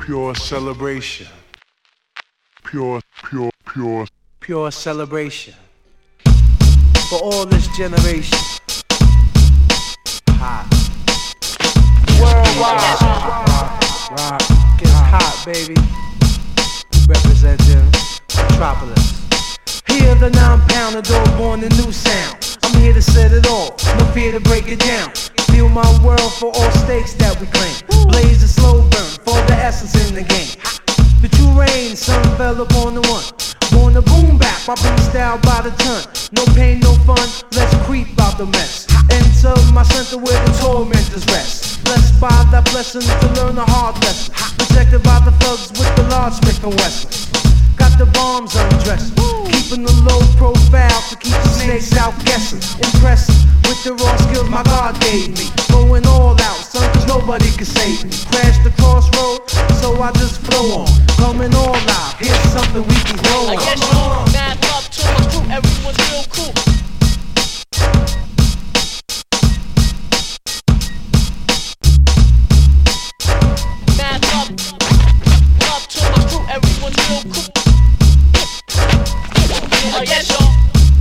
pure celebration. Pure celebration. For all this generation. Hot. Worldwide. Rock. Gets hot, baby. Representing Metropolis. Hear the 9-pounder dog born a new sound. I'm here to set it off, no fear to break it down. Feel my world for all stakes that we claim. Blaze a slow burn for the essence in the game. The true rain, sun fell upon the one. Born a boom bap, I bring style by the ton. No pain, no fun, let's creep out the mess. Enter my center where the tormentors rest. Blessed by that blessing to learn a hard lesson. Protected by the thugs with the large Smith and Wesson. Got the bombs undressed, keeping the low profile to keep the snakes out guessing. Impressive with the raw skills my God gave me. Going all out, son, cause nobody can save me. Crashed the crossroad, so I just flow on. Coming all out, here's something we can grow on. I guess you're mad love to my crew, everyone's real cool. Mad love to my crew, everyone's real cool. I guess y'all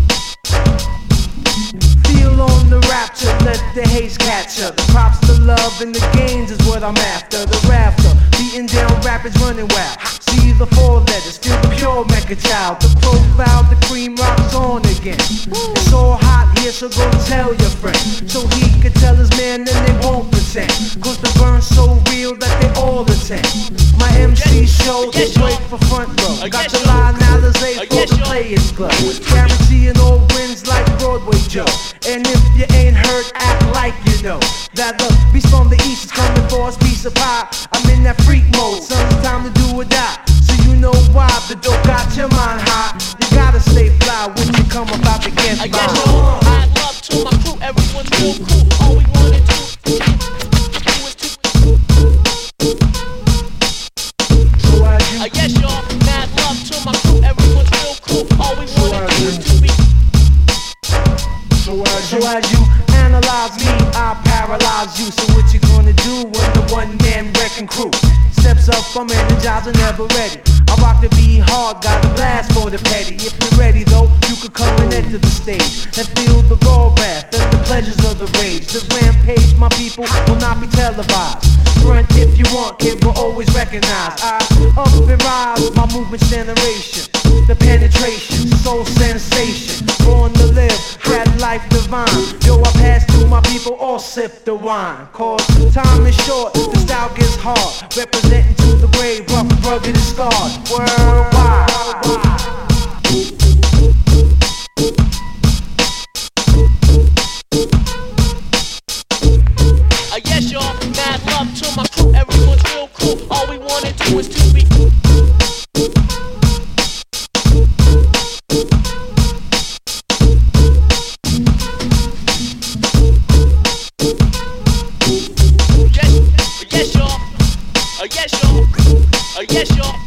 feel on the rapture, let the haze catch up. Props to love and the gains is what I'm after. The rafter, beating down rapids, running wild. See the 4 letters, feel the pure Mecca child. The profile, the cream rocks on again. It's all hot here, so go tell your friend, so he could tell his man, then they won't pretend. Cause the burn's so real that they all attend. My MC show, they wait for front row. Got the line Alizé for the Players Club. Guaranteeing all wins like Broadway Joe. And if you ain't heard, act like you know that the beast from the east is coming for us, piece of pie. I'm in that freak mode, son, it's time to do or die. So you know why the dope got your mind high. You gotta stay fly when you come about to get by. I guess you're mad love to my crew, everyone's real cool. All we wanna do is to I guess you're mad love to my crew, everyone's real cool. All we wanna do is to be. So as you analyze me, I paralyze you. So what you gonna do when the one-man wrecking crew steps up? I'm energized and never ready. I rock the beat hard, got a blast for the petty. If you're ready though, you could come and enter the stage and feel the raw wrath and the pleasures of the rage. The rampage, my people, will not be televised. Front if you want, kid, will always recognize. I up and rise, my movement's generation. The penetration, soul sensation. Born to live, that life divine. Yo, I pass through my people, all sip the wine. Cause time is short, the style gets hard. Representing to the grave, rough, rugged and scarred. Worldwide. I guess y'all mad love to my crew, everyone's real cool. All we wanna do is to be. Yes, y'all. Yes, y'all. Yes, y'all.